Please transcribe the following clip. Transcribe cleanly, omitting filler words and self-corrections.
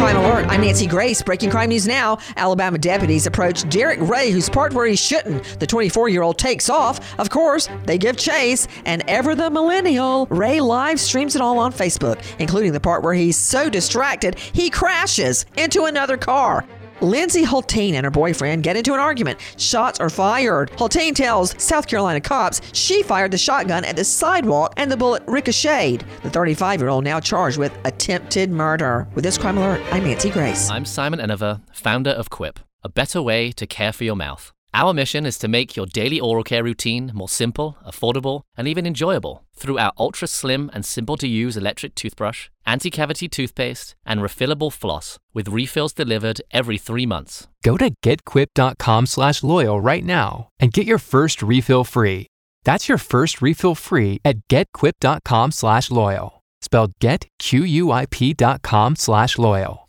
Crime Alert. I'm Nancy Grace. Breaking crime news now. Alabama deputies approach Derek Ray, who's parked where he shouldn't. The 24-year-old takes off. Of course, they give chase. And ever the millennial, Ray live streams it all on Facebook, including the part where he's so distracted, he crashes into another car. Lindsay Hultine and her boyfriend get into an argument. Shots are fired. Hultine tells South Carolina cops she fired the shotgun at the sidewalk and the bullet ricocheted. The 35-year-old now charged with attempted murder. With this Crime Alert, I'm Nancy Grace. I'm Simon Enover, founder of Quip, a better way to care for your mouth. Our mission is to make your daily oral care routine more simple, affordable, and even enjoyable through our ultra-slim and simple-to-use electric toothbrush, anti-cavity toothpaste, and refillable floss with refills delivered every 3 months. Go to getquip.com/loyal right now and get your first refill free. That's your first refill free at getquip.com/loyal. Spelled getquip.com/loyal.